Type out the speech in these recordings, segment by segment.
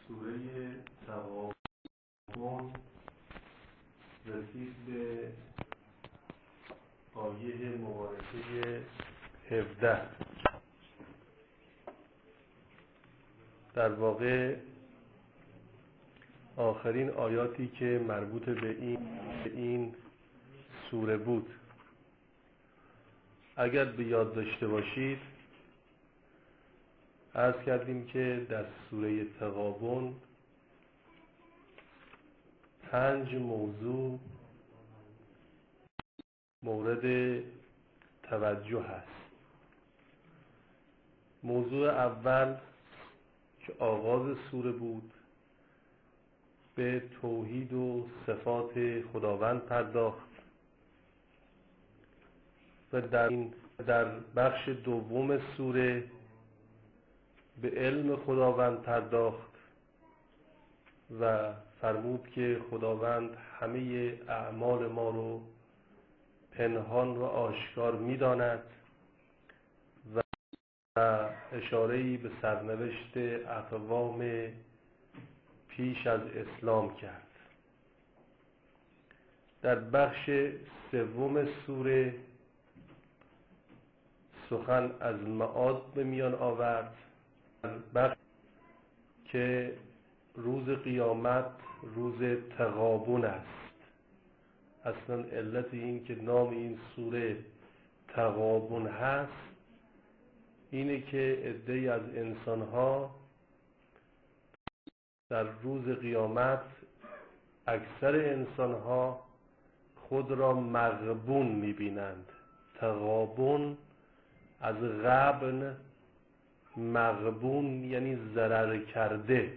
سوره تغابن رسید به آیه مبارکه 17. در واقع آخرین آیاتی که مربوط به این سوره بود. اگر به یاد داشته باشید عرض کردیم که در سوره تغابن 5 موضوع مورد توجه هست. موضوع اول که آغاز سوره بود به توحید و صفات خداوند پرداخت و در بخش دوم سوره به علم خداوند پرداخت و فرمود که خداوند همه اعمال ما رو پنهان و آشکار می‌داند و اشاره‌ای به سرنوشت اقوام پیش از اسلام کرد. در بخش سوم سوره سخن از معاد به میان آورد، بخش که روز قیامت روز تغابن است. اصلا علت این که نام این سوره تغابن هست اینه که عده‌ای از انسان‌ها در روز قیامت اکثر انسان‌ها خود را مغبون می‌بینند. تغابن از غبن، مغبون یعنی ضرر کرده،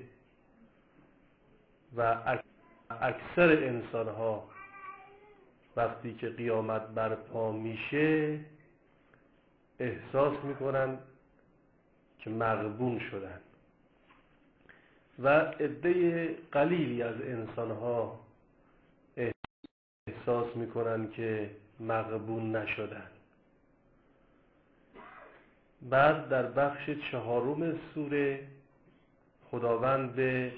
و اکثر انسان‌ها وقتی که قیامت برپا میشه احساس میکنن که مغبون شدن و عده قلیلی از انسان‌ها احساس میکنن که مغبون نشدن. بعد در بخش چهارم سوره خداوند به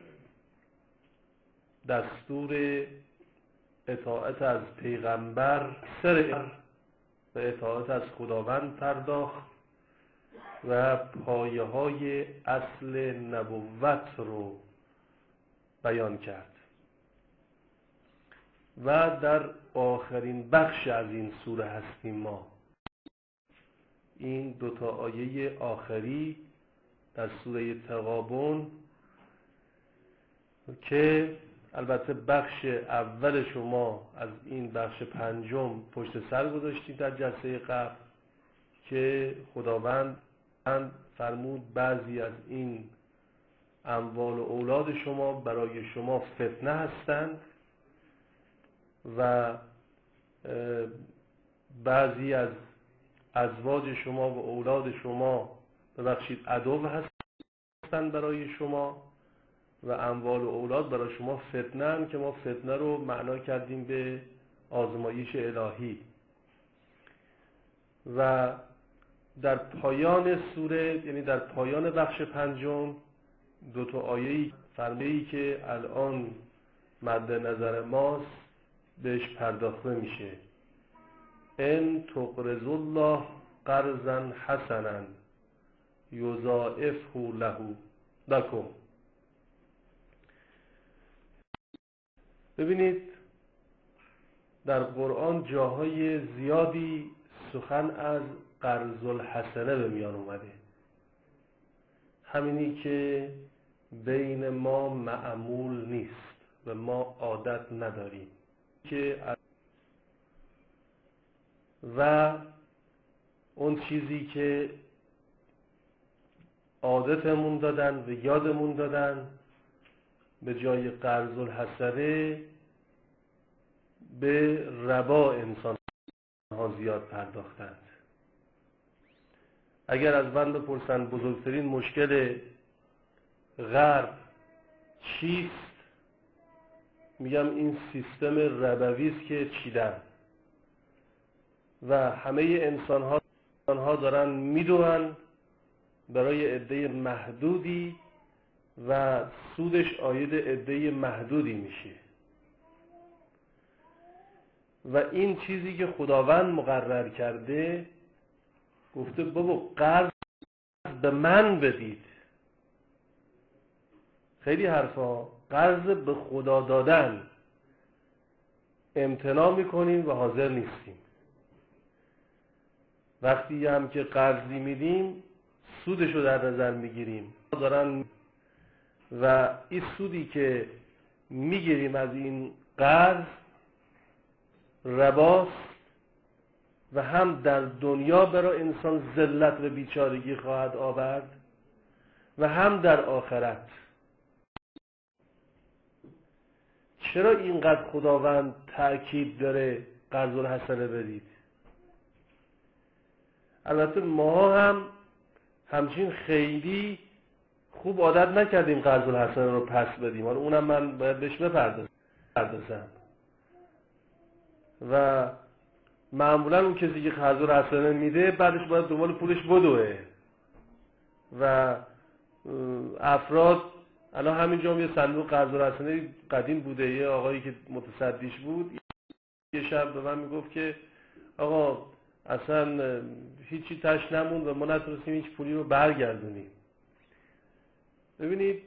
دستور اطاعت از پیغمبر و اطاعت از خداوند پرداخت و پایه‌های اصل نبوت رو بیان کرد و در آخرین بخش از این سوره هستیم ما. این دوتا آیه آخری در سوره تغابن که البته بخش اول شما از این بخش پنجم پشت سر گذاشتید در جلسه قبل که خداوند فرمود بعضی از این اموال و اولاد شما برای شما فتنه هستند و بعضی از ازواج شما و اولاد شما عدو هستند برای شما و اموال و اولاد برای شما فتنه هم که ما فتنه رو معنا کردیم به آزمایش الهی. و در پایان سوره یعنی در پایان بخش پنجم دوتا آیه‌ای فرموده‌ای که الان مد نظر ماست بهش پرداخته میشه. ان تقرضوا الله قرضا حسنا یضاعفه لكم. ببینید در قرآن جاهای زیادی سخن از قرض الحسنه به میان اومده. همینی که بین ما معمول نیست و ما عادت نداریم که و اون چیزی که عادتمون دادن و یادمون دادن به جای قرض الحسنه به ربا انسان ها زیاد پرداختند. اگر از من بپرسن بزرگترین مشکل غرب چیست، میگم این سیستم ربوی است که چیدن و همه انسان ها دارن میدونن برای عده محدودی و سودش عاید عده محدودی میشه و این چیزی که خداوند مقرر کرده، گفته بابا قرض به من بدید. خیلی حرفا، قرض به خدا دادن امتناع میکنیم و حاضر نیستیم. وقتی هم که قرضی میدیم سودشو در نظر میگیریم و این سودی که میگیریم از این قرض رباست و هم در دنیا برای انسان ذلت و بیچارگی خواهد آورد و هم در آخرت. چرا اینقدر خداوند تأکید داره قرض الحسنه بدید؟ البته ما هم همچین خیلی خوب عادت نکردیم قرض الحسنه رو پس بدیم، حالا اونم من باید بهش بپردازم و معمولا اون کسی که قرض الحسنه میده بعدش باید دنبال پولش بدوه و افراد الان همینجا یه صندوق قرض الحسنه قدیم بوده، یه آقایی که متصدیش بود یه شب به من میگفت که آقا اصلا هیچی تش نموند و ما نتونستیم هیچ پولی رو برگردونیم. ببینید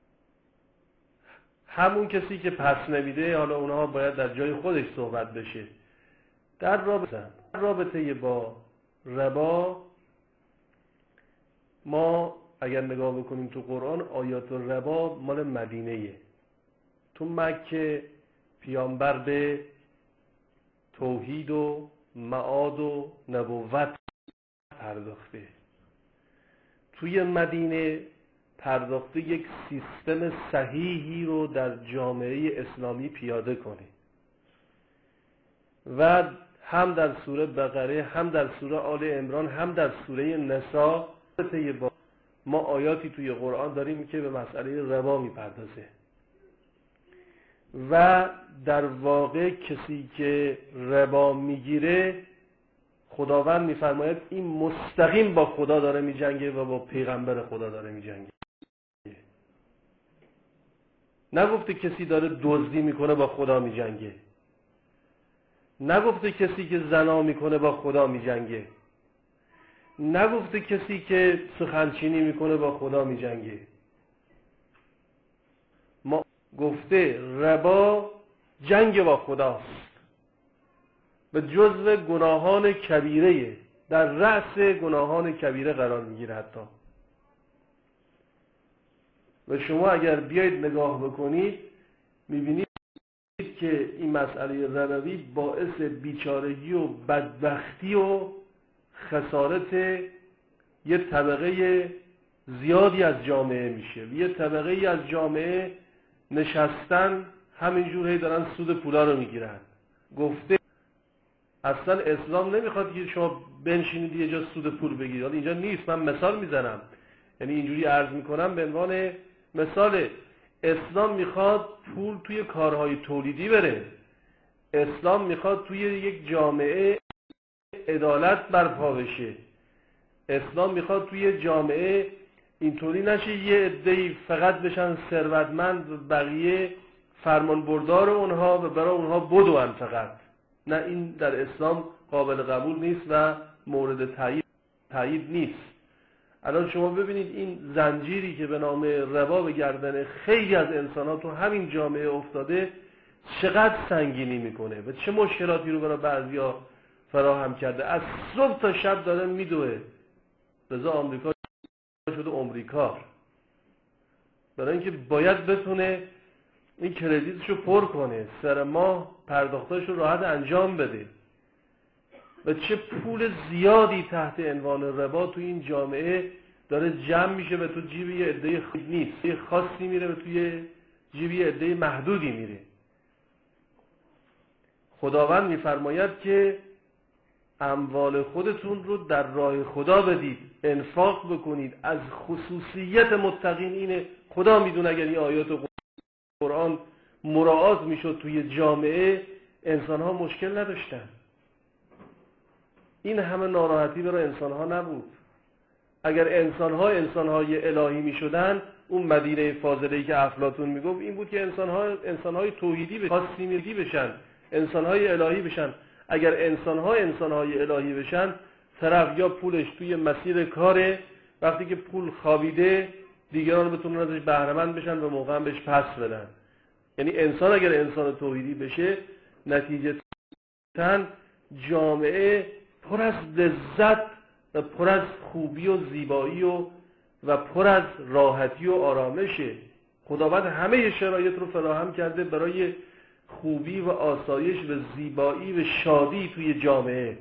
همون کسی که پس نمیده، حالا اونها باید در جای خودش صحبت بشه. در رابطه با ربا ما اگر نگاه بکنیم تو قرآن، آیات ربا مال مدینه‌ایه. تو مکه پیامبر به توحید و معاد و نبوت پرداخته، توی مدینه پرداخته یک سیستم صحیحی رو در جامعه اسلامی پیاده کنه و هم در سوره بقره، هم در سوره آل عمران، هم در سوره نساء ما آیاتی توی قرآن داریم که به مسئله ربا میپردازه و در واقع کسی که ربا میگیره خداوند میفرماید این مستقیم با خدا داره میجنگه و با پیغمبر خدا داره میجنگه. نگفته کسی داره دزدی میکنه با خدا میجنگه، نگفته کسی که زنا میکنه با خدا میجنگه، نگفته کسی که سخنچینی میکنه با خدا میجنگه. ما گفته ربا جنگ با خداست و جزو گناهان کبیره، در رأس گناهان کبیره قرار میگیره حتی. و شما اگر بیایید نگاه بکنید میبینید که این مسئله ربوی باعث بیچارگی و بدبختی و خسارت یه طبقه زیادی از جامعه میشه و یه طبقه از جامعه نشستن همینجور هی دارن سود پولا رو میگیرن. گفته اصلا اسلام نمیخواد که شما بنشینید یه جا سود پول بگیرید. حالا اینجا نیست، من مثال میزنم، یعنی اینجوری عرض میکنم به عنوان مثال. اسلام میخواد پول توی کارهای تولیدی بره، اسلام میخواد توی یک جامعه عدالت برپا بشه، اسلام میخواد توی جامعه اینطوری نشه یه عده‌ای فقط بشن ثروتمند و بقیه فرمان بردار اونها و برای اونها بدون فقط. نه، این در اسلام قابل قبول نیست و مورد تایید نیست. الان شما ببینید این زنجیری که به نام ربا به گردن خیلی از انسان‌ها تو همین جامعه افتاده چقدر سنگینی میکنه و چه مشکلاتی رو برای بعضیا فراهم کرده. از صبح تا شب داره میدوه. رضا آمریکا شده عمریکار، برای اینکه باید بتونه این کردیتشو پر کنه، سر ماه پرداختاشو راحت انجام بده و چه پول زیادی تحت عنوان ربا تو این جامعه داره جمع میشه و تو جیب یه عده نیست، یه خاصی میره و توی جیب یه عده محدودی میره. خداوند میفرماید که اموال خودتون رو در راه خدا بدید، انفاق بکنید. از خصوصیت متقین اینه. خدا میدونه اگر این آیات قرآن مراعات میشد توی جامعه انسانها مشکل نداشتن. این همه ناراحتی برای انسانها نبود. اگر انسانهای الهی میشدن اون مدینه فاضله‌ای که افلاطون میگفت این بود که انسان‌های توحیدی بشن، خاصیتی بشن، انسان‌های الهی بشن. اگر انسان‌های الهی بشن، طرف یا پولش توی مسیر کاره، وقتی که پول خوابیده دیگران بتونن ازش بهره مند بشن و موقعا بهش پس بدن. یعنی انسان اگر انسان توحیدی بشه، نتیجتاً جامعه پر از لذت و پر از خوبی و زیبایی و پر از راحتی و آرامشه. خداوند همه شرایط رو فراهم کرده برای خوبی و آسایش و زیبایی و شادی توی جامعه.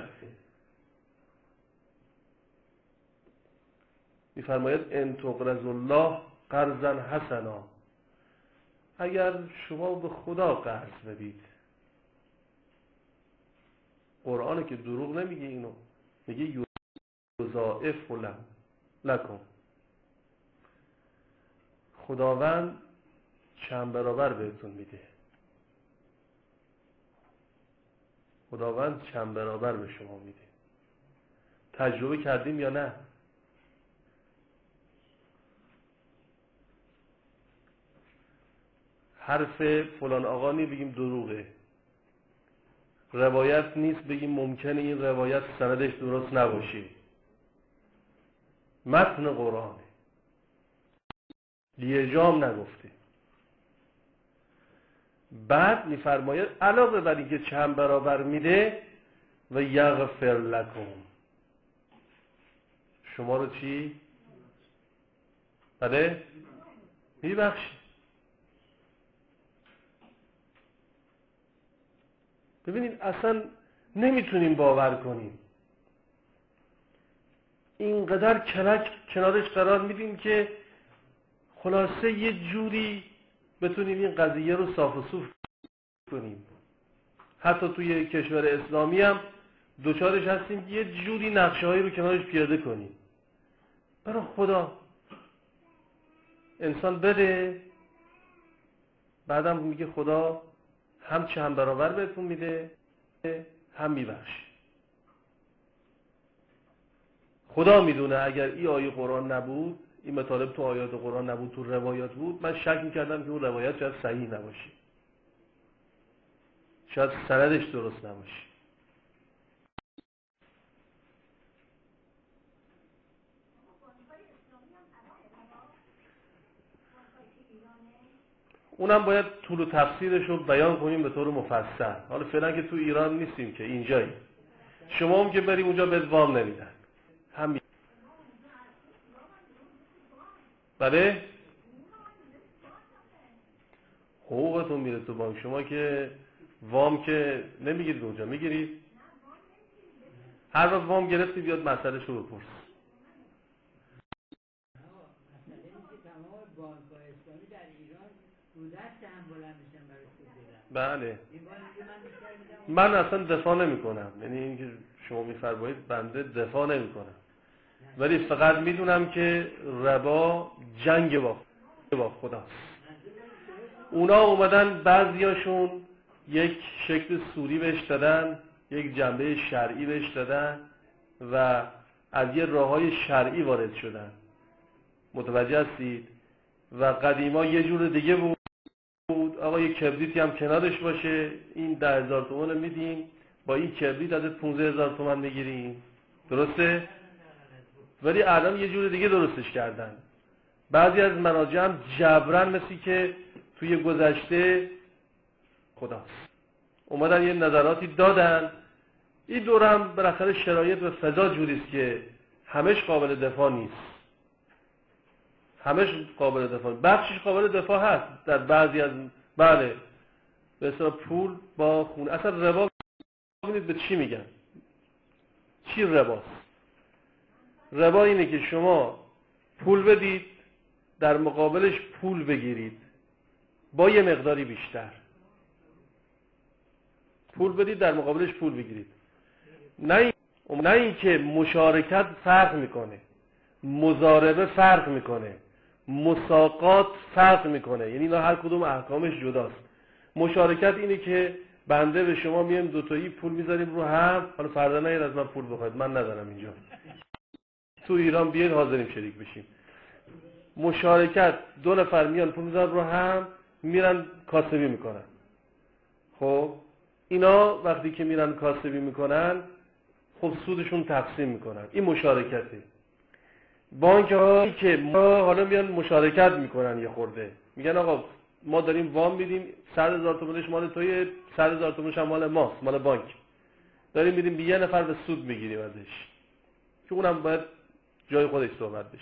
می‌فرماید ان تقرض الله قرضا حسنا، اگر شما به خدا قرض بدید. قرآن که دروغ نمیگه، اینو میگه یضاعف لکم، خداوند چند برابر بهتون میده. خداوند چند برابر به شما میده. تجربه کردیم یا نه؟ حرف فلان آقا نی بگیم دروغه، روایت نیست بگیم ممکنه این روایت سندش درست نباشه. متن قرآنه، لیجام نگفته. بعد میفرماید علاوه بر اینکه چند برابر میده و یغفر لکم، شما رو چی؟ بله؟ میبخشه. ببینید اصلا نمیتونیم باور کنیم، اینقدر کنارش قرار میدیم که خلاصه یه جوری بتونیم این قضیه رو صاف و صوف کنیم. حتی توی کشور اسلامی هم دوچارش هستیم یه جوری نقشه‌هایی رو کنارش پیاده کنیم. برای خدا انسان بده، بعدم میگه خدا هم چند برابر بهتون میده هم میبخشه. خدا میدونه اگر این آیه قرآن نبود، این مطالب تو آیات قرآن نبود، تو روایات بود، من شک میکردم که اون روایات شاید صحیح نباشه، شاید سندش درست نباشه. اونم باید طول و تفسیرش رو بیان کنیم به طور مفصل. حالا فعلا که تو ایران نیستیم، که اینجایی، شما هم که بریم اونجا بهت وام نمیدن. همین. بله؟ حقوقتون میره تو بانک. شما که وام که نمیگیرید اونجا، میگیرید؟ هر وقت وام گرفتی بیاد مسئله شو بپرس. بله. من اصلا دفاع نمی کنم، یعنی اینکه شما میفرمایید بنده دفاع نمی کنم، ولی فقط میدونم که ربا جنگ با خداست. اونا اومدن بعضیاشون یک شکل سوری بهش دادن، یک جنبه شرعی بهش دادن و از یه راههای شرعی وارد شدن. متوجه هستید؟ و قدیما یه جور دیگه بود، آقا یه کبریتی هم کنارش باشه، این 10,000 تومان میدیم، با این کبریت ازت 15,000 تومان میگیریم. درسته؟ ولی الان یه جور دیگه درستش کردن. بعضی از مناجع هم جبران مثلی که توی گذشته خداست اومدن یه نظراتی دادن. این دورم بالاخره شرایط و فضا جوریست که همش قابل دفاع نیست. همش قابل دفاع، بخشش قابل دفاع هست در بعضی از بله به اصطلاح پول با خونه. اصلا ربا ببینید به چی میگن؟ چی رباست؟ ربا اینه که شما پول بدید در مقابلش پول بگیرید با یه مقداری بیشتر. پول بدید در مقابلش پول بگیرید. نه این که مشارکت فرق میکنه، مضاربه فرق میکنه، مساقات فرق میکنه، یعنی اینا هر کدوم احکامش جداست. مشارکت اینه که بنده به شما میام دوتایی پول میذاریم رو هم، حالا فردا نیاد از من پول بخواید، من ندارم اینجا، تو ایران بیاید حاضریم شریک بشیم. مشارکت، 2 نفر میان پول میذارن رو هم، میرن کاسبی میکنن. خب اینا وقتی که میرن کاسبی میکنن، خب سودشون تقسیم میکنن. این مشارکته. بانک هایی که ما حالا میان مشارکت میکنن، یه خورده میگن آقا ما داریم وام میدیم، 100,000 تومانش مال توی، 100,000 تومانش هم مال ماست، مال بانک، داریم میدیم به یه نفر به سود میگیریم ازش، که اونم باید جای خودش صحبت بشه.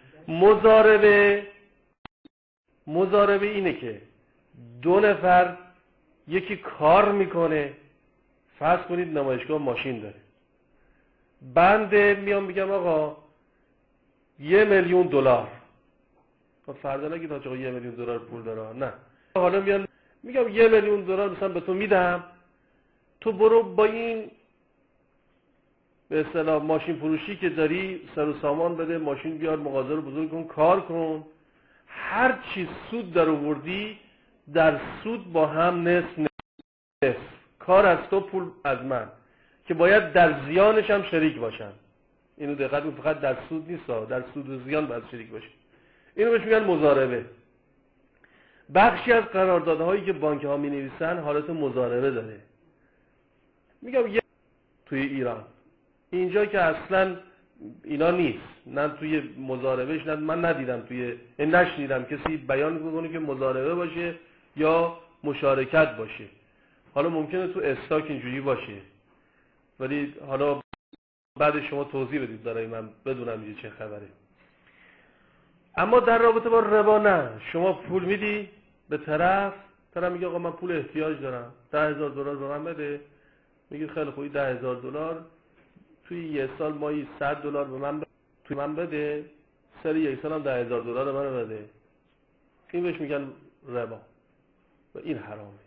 مضاربه اینه که 2 نفر یکی کار میکنه، فرض کنید نمایشگاه ماشین داره، بنده میام میگم آقا $1,000,000، فردا نگید آقا $1,000,000 پول داره، نه، حالا میگم $1,000,000 مثلا به تو میدم، تو برو با این به اصطلاح ماشین فروشی که داری سر و سامان بده، ماشین بیار، مغازه رو بزرگ کن، کار کن، هر چی سود در آوردی در سود با هم نصف، کار از تو پول از من، که باید در زیانش هم شریک باشن. اینو دقت کنید، فقط در سود نیست، در سود و زیان باید شریک باشه. اینو بهش میگن مضاربه. بخشی از قراردادهایی که بانک ها می نویسن حالت مضاربه داره. میگم توی ایران اینجا که اصلا اینا نیست، نه توی مضاربهش، نه من ندیدم نشنیدم کسی بیان کنه که مضاربه باشه یا مشارکت باشه. حالا ممکنه تو استاک اینجوری باشه، ولی حالا بعد شما توضیح بدید برای من بدونم اینجا چه خبره. اما در رابطه با ربا نه، شما پول میدی به طرف میگه آقا من پول احتیاج دارم، $10,000 به من بده، میگه خیلی خوبی $10,000 توی یه سال مایی $100 به من بده، سری یک سال هم $10,000 منو بده. این بهش میگن ربا و این حرامه.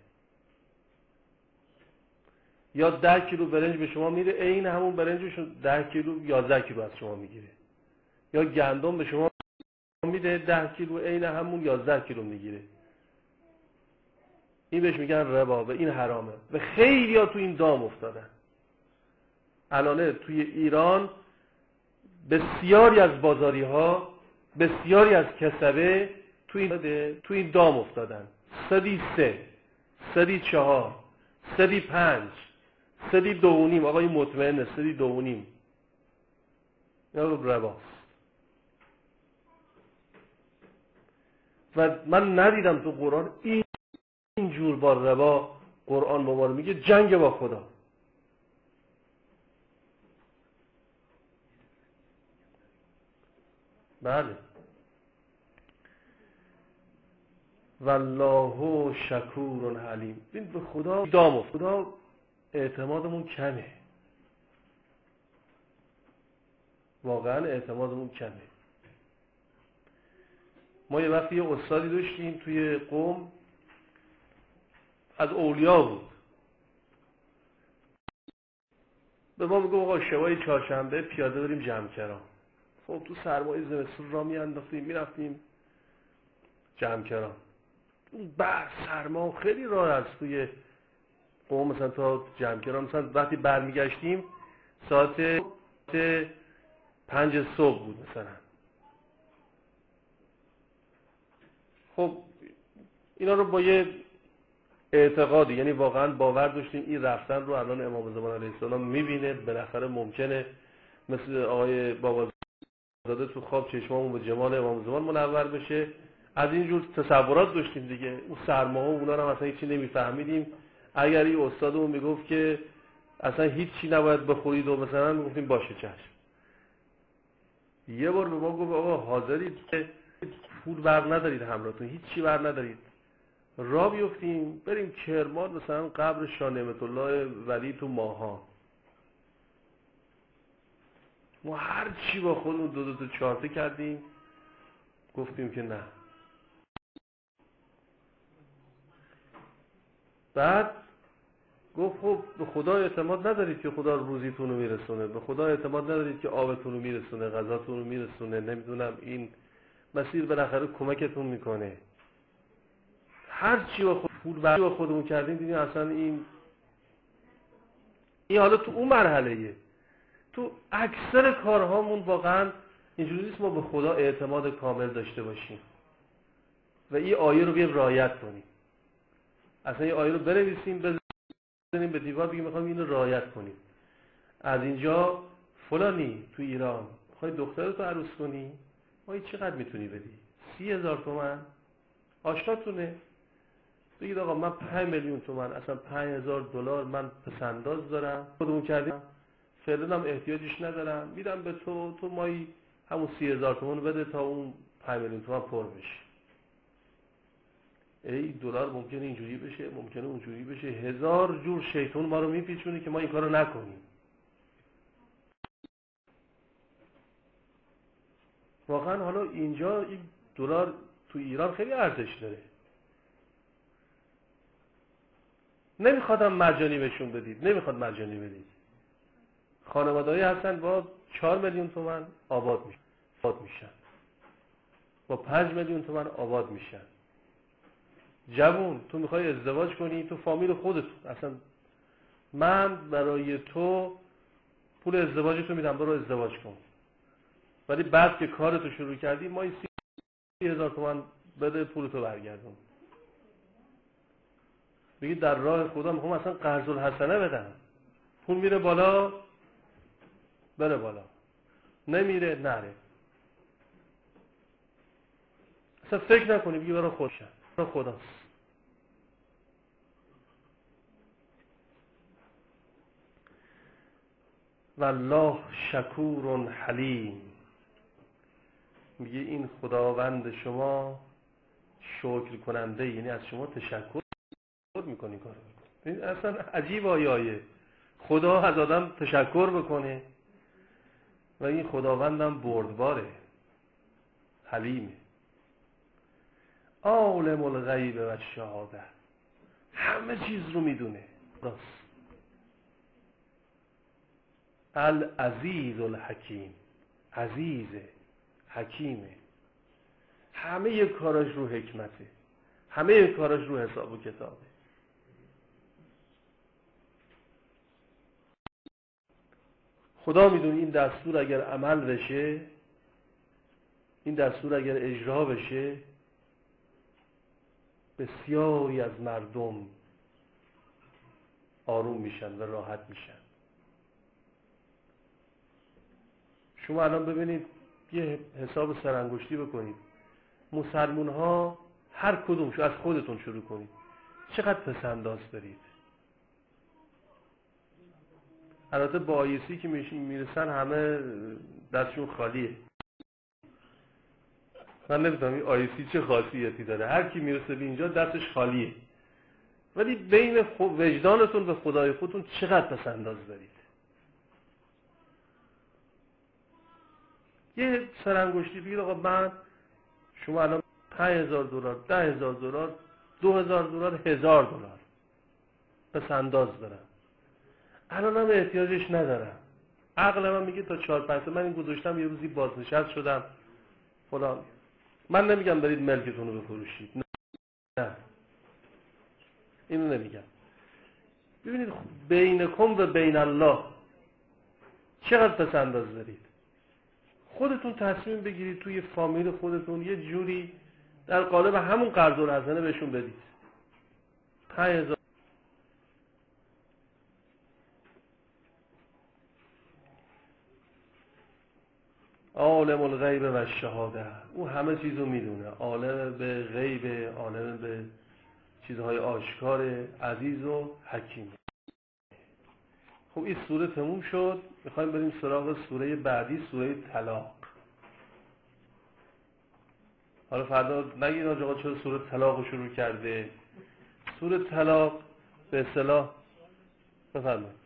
یا 10 کیلو برنج به شما میده، عین همون برنجشون 10 کیلو 11 کیلو از شما میگیره. یا گندم به شما میده 10 کیلو، عین همون 11 کیلو میگیره. این بهش میگن ربا و این حرامه و خیلی ها تو این دام افتادن. الان توی ایران بسیاری از بازاری ها، بسیاری از کسبه تو این دام افتادن. 103 104 105 102.5 آقای مطمئنه 102.5 یا رباست. و من ندیدم تو قرآن این جور با ربا قرآن با ما میگه جنگ با خدا. بله. والله شکور حلیم. این به خدا دام خدا اعتمادمون کمه، واقعا اعتمادمون کمه. ما یه وقتی یه استادی داشتیم توی قم، از اولیا بود، به ما میگه آقا شبای چهارشنبه پیاده بریم جمکران. خب تو سرمای زمستون را میرفتیم جمکران. اون بعد سرما خیلی راه از توی قم مثلا تا جمکران، مثلا وقتی برمیگشتیم ساعت 5 صبح بود مثلا. خب اینا رو با یه اعتقادی، یعنی واقعا باور داشتیم این رفتن رو الان امام زمان علیه السلام میبینه، بالاخره ممکنه مثل آقای بابازاده تو خواب چشمامون به جمال امام زمان منور بشه. از اینجور تصورات داشتیم دیگه. اون سرما و اونا رو اصلا هیچی نمیفهمیدیم. اگر این استادمون میگفت که اصلا هیچی نباید بخورید و مثلا میگفتیم باشه چشم. یه بار به ما گفت آقا حاضرید پول بر ندارید همراهتون، هیچی بر ندارید، راه بیفتیم بریم کرمان مثلا قبر شاه نعمت الله ولی تو ماها. ما هر چی با خودمون دو تا چارته کردیم، گفتیم که نه. بعد گفت خب به خدا اعتماد ندارید که خدا روزیتون رو میرسونه، به خدا اعتماد ندارید که آبتون رو میرسونه، غذاتون رو میرسونه، نمیدونم این مسیر بالاخره کمکتون میکنه. هر چی با خودمون کردیم دیدیم اصلا این حالا تو اون مرحله‌ایه. تو اکثر کارهامون واقعا اینجوری نیست ما به خدا اعتماد کامل داشته باشیم و این آیه رو بیایم رعایت کنیم. اصلا این آیه رو بنویسیم بزنیم به دیوار بگیم میخوام اینو رعایت کنیم. از اینجا فلانی تو ایران میخوای دخترتو عروس کنی، ما چقدر میتونی بدی؟ 30,000 تومان آشناتونه. بگید آقا من 5 میلیون تومان، اصلا 5,000 دلار من پسنداز دارم، خودمون کردیم، فعلا هم احتیاجش ندارم، میدم به تو مایی همون 30,000 تومان بده تا اون 5 میلیون تومان پر بشه. ای دلار ممکنه اینجوری بشه، ممکنه اونجوری بشه، هزار جور شیطان ما رو میپیچونه که ما این کارو نکنیم. واقعا حالا اینجا این دلار تو ایران خیلی ارزش داره. نمیخوادم مجانی بهشون بدید، نمیخواد مجانی بدید. خانواده‌ای هستن با 4 میلیون تومان آباد میشن، با 5 میلیون تومان آباد میشن. جوون تو میخوای ازدواج کنی، تو فامیل خودت اصلا من برای تو پول ازدواجتو میدم برو ازدواج کن، ولی بعد که کارتو شروع کردی ما 30,000 تومان بده پولتو برگردون. بگی در راه خدا میخوام اصلا قرض الحسنه بدم، پول میره بالا بره بالا، نمیره نره. اصلا فکر نکنی، بگی برای خودشه، برای خداست. والله شکور حلیم. میگه این خداوند شما شکر کننده، یعنی از شما تشکر میکنی کارو میکنی. اصلا عجیب آیه خدا از آدم تشکر بکنه و این خداوندم بردباره، حلیمه. عالم الغیب و الشهاده، همه چیز رو میدونه. راست العزیز الحکیم، عزیزه حکیمه، همه کاراش رو حکمته، همه کاراش رو حساب و کتابه. خدا میدونه این دستور اگر عمل بشه، این دستور اگر اجرا بشه، بسیاری از مردم آروم میشن و راحت میشن. شما الان ببینید یه حساب سرانگشتی بکنید، مسلمون ها هر کدومشو از خودتون شروع کنید چقدر پسنداز دارید؟ البته با آیسی که میرسن همه دستشون خالیه. من نمیدونم این آیسی چه خاصیتی داره، هر کی میرسه به اینجا دستش خالیه. ولی بین وجدانتون و خدای خودتون چقدر پسنداز دارید؟ یه سرانگشتی بگید آقا من شما الان 5,000 دلار، 10,000 دلار، 2,000 دلار، 1,000 دلار پسنداز دارم، الان هم احتیاجش ندارم، عقل من میگه تا 4-5 من این گذاشتم یه روزی بازنشست شدم فلان. من نمیگم برید ملکتون رو بفروشید، نه اینو نمیگم. ببینید بینکم و بین الله چقدر پسنداز دارید. خودتون تصمیم بگیرید توی فامیل خودتون یه جوری در قالب همون قرض الحسنه بهشون بدید. 5,000 عالم الغیب و الشهاده، او همه چیزو میدونه، عالم به غیب، عالم به چیزهای آشکار، عزیز و حکیم. خب این سوره تموم شد، میخوایم بریم سراغ سوره بعدی، سوره طلاق. حالا فردا نگید آقا چرا سوره طلاق رو شروع کرده. سوره طلاق به اصطلاح بفرمایید.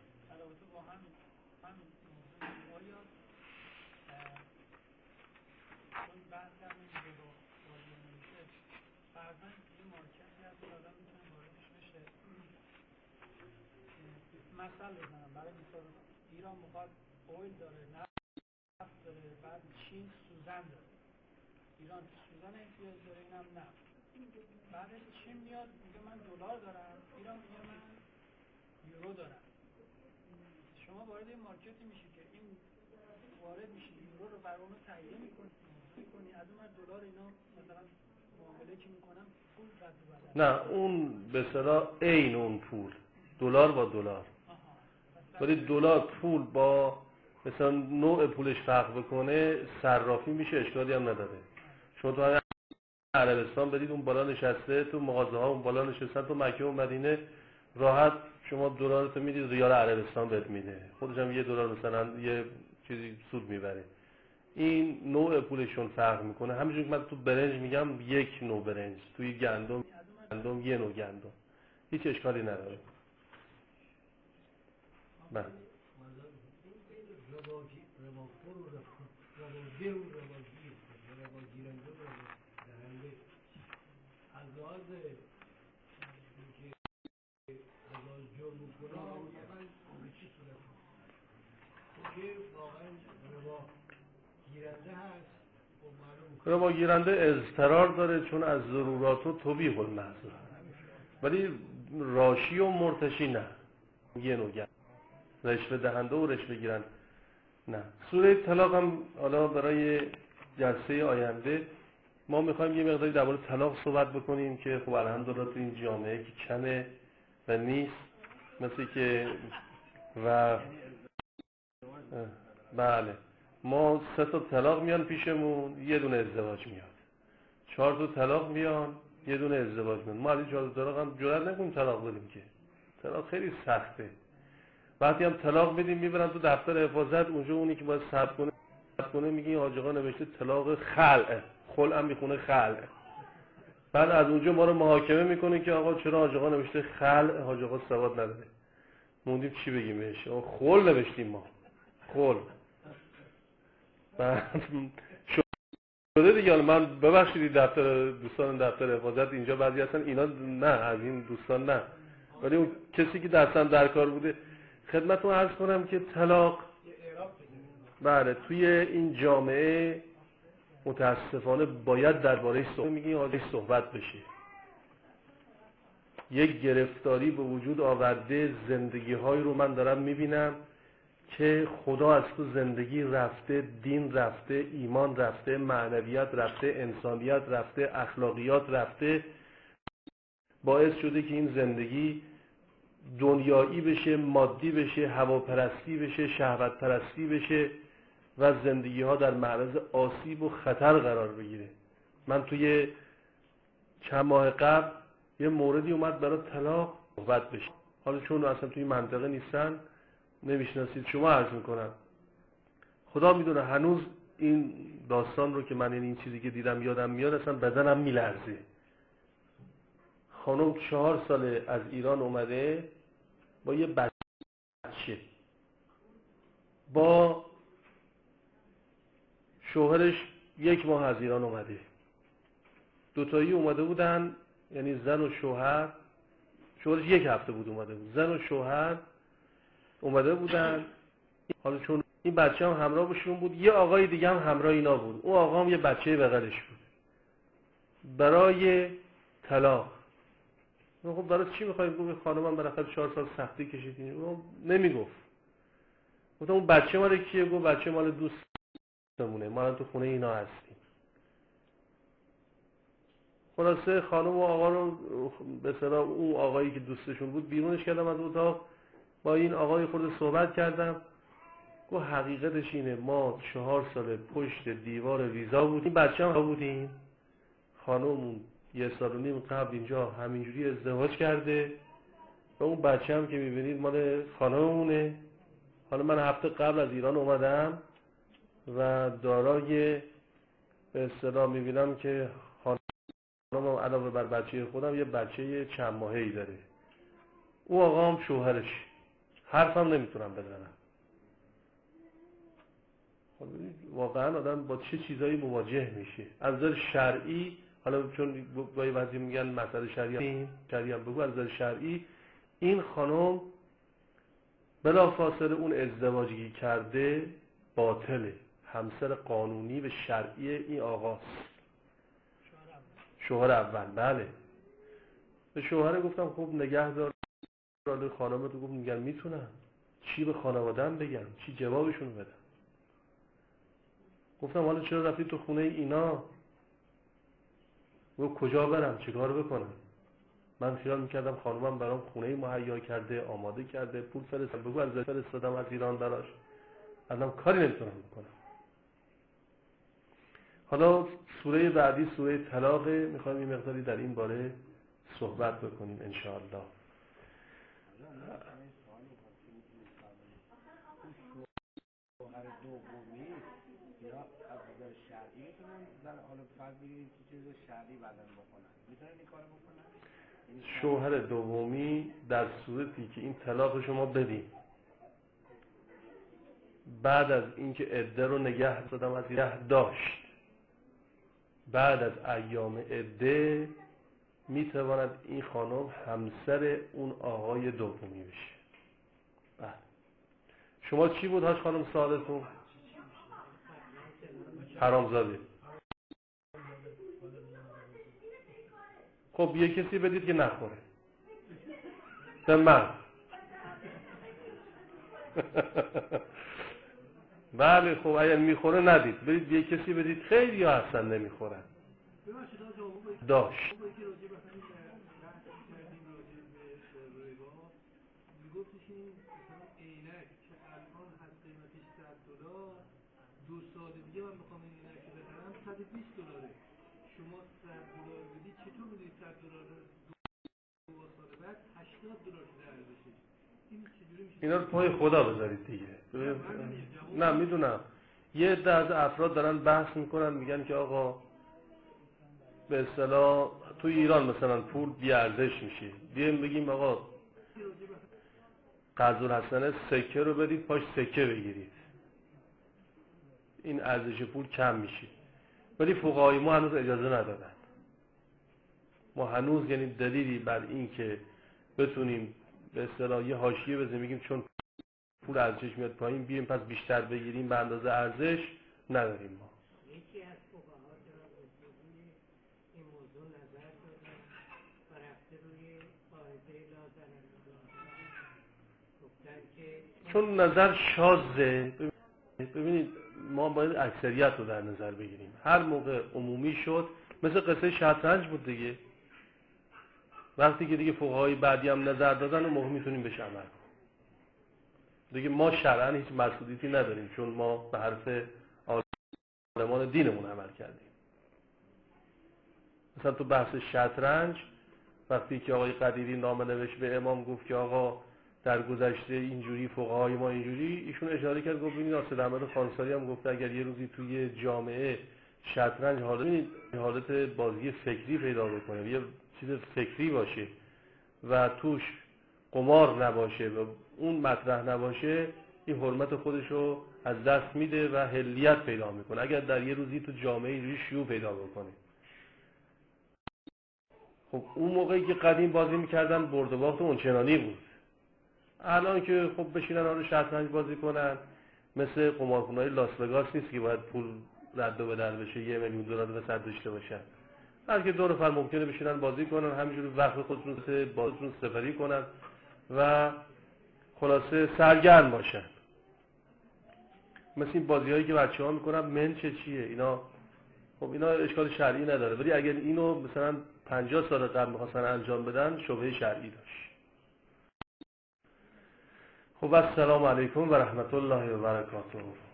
مثلا بزنم برای مثال ایران میخواد اویل داره، نفت داره، بعد چین سوزن داره. ایران سوزن احتیاج داره، اینم نفت. بعدش چین میاد میگه من دلار دارم، ایران میگه من یورو دارم. شما وارد این مارکتی میشی که این وارد میشی یورو رو بر اون تهیه میکنی از اون دلار اینا مثلا معامله که میکنم پول رد و بدل. نه اون به اصطلاح عین اون پول دلار با دلار، ولی دلار پول با مثلا نوع پولش فرق بکنه صرافی میشه، اشکالی هم نداره. شما تو همین عربستان برید اون بالا نشسته، تو مغازه ها اون بالا نشستن، تو مکه و مدینه راحت شما دلارتو میدید ریال عربستان بهت میده، خودش هم $1 مثلا یه چیزی سود میبره. این نوع پولشون فرق میکنه. همینجور که من تو برنج میگم یک نوع برنج، توی گندم یه نوع گندم، هیچ اشکالی نداره. بله ربا گیرنده اضطرار داره چون از ضرورات و طبیع المحضور، ولی راشی و مرتشی نه، یه نوع گند رشوه دهنده و رشوه گیرنده نه. سوره طلاق هم حالا برای جلسه آینده ما میخوایم یه مقداری درباره طلاق صحبت بکنیم که خب الحمدلله تو این جامعه که کمه و نیست، مثل که و بله ما 3 تا طلاق میان پیشمون، یه دونه ازدواج میاد. 4 تا طلاق میان، یه دونه ازدواج میاد. ما علی 4 تا طلاق هم جرئت نکنیم طلاق بدیم که طلاق خیلی سخته. وقتی هم طلاق بدیم میبرن تو دفتر حفاظت، اونجا اونی که باید ثبت کنه میگه حاج آقا نوشته طلاق خلع، خلع هم میخونه خلع. بعد از اونجا ما رو محاکمه میکنه که آقا چرا حاج آقا نوشته خلع، حاج آقا سواد نداره. موندیم چی بگیم بهش؟ خل نوشتیم ما، خل. بعد شده دیگه. من ببخشید دفتر دوستان دفتر حفاظت اینجا بعضی هستن اینا نه، از این دوستان نه، ولی اون کسی که دستم در کار بوده خدمتتون عرض کنم که طلاق بله توی این جامعه متاسفانه باید درباره صحبت بشه. یک گرفتاری به وجود آورده، زندگی های رو من دارم میبینم که خدا از تو زندگی رفته، دین رفته، ایمان رفته، معنویت رفته، انسانیت رفته، اخلاقیات رفته، باعث شده که این زندگی دنیایی بشه، مادی بشه، هواپرستی بشه، شهوت پرستی بشه و زندگی ها در معرض آسیب و خطر قرار بگیره. من توی چند ماه قبل یه موردی اومد برای طلاق صحبت بشه، حالا چون اصلا توی منطقه نیستن نمیشناسید، شما عرض میکنم خدا میدونه هنوز این داستان رو که من این چیزی که دیدم یادم میاد، اصلا بدنم میلرزه. خانم 4 ساله از ایران اومده با یه بچه، با شوهرش 1 ماه از ایران اومده، دوتایی اومده بودن، یعنی زن و شوهر. شوهرش 1 هفته بود اومده بود، زن و شوهر اومده بودن. حالا چون این بچه هم همراه باشون بود، یه آقای دیگه هم همراه اینا بود، اون آقا هم یه بچه بغلش بود. برای طلاق خب برای چی میخوایم؟ گفت خانمم بالاخره 4 سال سختی کشیدین. نمیگفت. گفتم اون بچه مال کیه؟ گفت بچه مال دوستمونه، ما الان تو خونه اینا هستیم. خلاصه خانم و آقا رو به اصطلاح اون آقایی که دوستشون بود بیرونش کردم از اتاق، با این آقای خود صحبت کردم. گفت حقیقتش اینه ما 4 سال پشت دیوار ویزا بودیم، این بچه هم بودیم، خانم 1.5 سال قبل اینجا همینجوری ازدواج کرده و اون بچه هم که میبینید مال خانممونه. حالا من هفته قبل از ایران اومدم و دارای به اصطلاح میبینم که خانمم علاوه بر بچه خودم یه بچه چند ماهه‌ای داره. اون آقا هم شوهرش، حرفم نمیتونم بزنم. واقعا آدم با چه چیزایی مواجه میشه از نظر شرعی. حالا چون گاهی بعضی میگن مسئله شرعی هم بگو، از نظر شرعی این خانم بلافاصله اون ازدواجی کرده باطله، همسر قانونی و شرعی این آقاست، شوهر اول. بله به شوهر گفتم خب نگهدار خانمتو. گفت میگن میتونم چی به خانواده‌ام بگم، چی جوابشون بدم؟ گفتم حالا چرا رفتی تو خونه اینا؟ و کجا برم چیکار بکنم؟ من خیال میکردم خانومم برام خونه مهیا کرده، آماده کرده، پول بگو از فرستادم از ایران براش، الان کاری نمیتونم بکنم. حالا سوره بعدی سوره طلاق، میخوایم این مقداری در این باره صحبت بکنیم انشاءالله. شوهر دومی یا از نظر شرعی میتونن زن حالا فرض بگیریم که چیز شرعی بعدن بکنن، میتونن این کارو بکنن؟ شوهر دومی در صورتی که این طلاق شما بدین بعد از اینکه عده رو نگه داشت، بعد از ایام عده میتواند این خانم همسر اون آقای دومی بشه. بله. شما چی بود هاش خانم سوالتون؟ حرامزاده. خب یه کسی بدید که نخوره. به من. بله خب اگر میخوره ندید، بدید یه کسی بدید. خیلی ها هستن نمیخورن. داشت میگفتش این مثلا عینک که الان هست قیمتش $100، 2 سال دیگه من بخوام این عینک رو بخرم $120. شما $100 بدی چطور بدید $100 2 سال بعد $80 شده ارزشش؟ این چجوری میشه؟ اینا رو پای خدا بذارید دیگه. نه میدونم یه عده از افراد دارن بحث میکنن، میگن که آقا به اصطلاح تو ایران مثلا پول بی ارزش میشه، بیایم بگیم آقا قرض‌الحسنه سکه رو بدید پاش سکه بگیرید، این ارزش پول کم میشه. ولی فقهای ما هنوز اجازه ندادن. ما هنوز یعنی دلیلی بر این که بتونیم به اصطلاح یه حاشیه بزنیم بگیم چون پول ارزشش میاد پایین بیایم پس بیشتر بگیریم به اندازه ارزش نداریم. ما یکی از فقها در روی این موضوع نظر دادن و رفته روی قاعده لا ضرر گفتن که چون نظر شاذه. ببینید ما باید اکثریت رو در نظر بگیریم. هر موقع عمومی شد مثل قصه شطرنج بود دیگه، وقتی که دیگه فقهای بعدی هم نظر دادن اون موقع میتونیم بهش عمل کنیم دیگه. ما شرعاً هیچ مسئولیتی نداریم چون ما به حرف عالمان دینمون عمل کردیم. مثلا تو بحث شطرنج وقتی که آقای قدیری نامه نوشت به امام گفت که آقا در گذشته اینجوری فقهای ما اینجوری، ایشون اشاره کرد گفت ببینید ناصر احمد خانساری هم گفته اگر یه روزی توی جامعه شطرنج حالت بازی فکری پیدا بکنه، یه چیز فکری باشه و توش قمار نباشه و اون مطرح نباشه، این حرمت خودشو از دست میده و حلیت پیدا میکنه. اگر در یه روزی تو جامعه اینجوری شیوع پیدا بکنه، خب اون موقعی که قدیم بازی میکردن برد و باخت اون چنانی بود. الان که خب بشینن آره شطرنج بازی کنن، مثل قمارخونه‌های لاس وگاس نیست که باید پول رد و بدل بشه $1 میلیون وسط داشته باشن، بلکه دور فر ممکنه بشینن بازی کنن، همینجوری وقت خودشون سپری کنن و خلاصه سرگرم باشن. مثل این بازی‌هایی که بچه‌ها میکنن من چیه اینا، خب اینا اشکال شرعی نداره، ولی اگر اینو مثلا 50 سال قبل می‌خواستن انجام بدن شبهه شرعی داشت. خب السلام علیکم و رحمت الله و برکاته.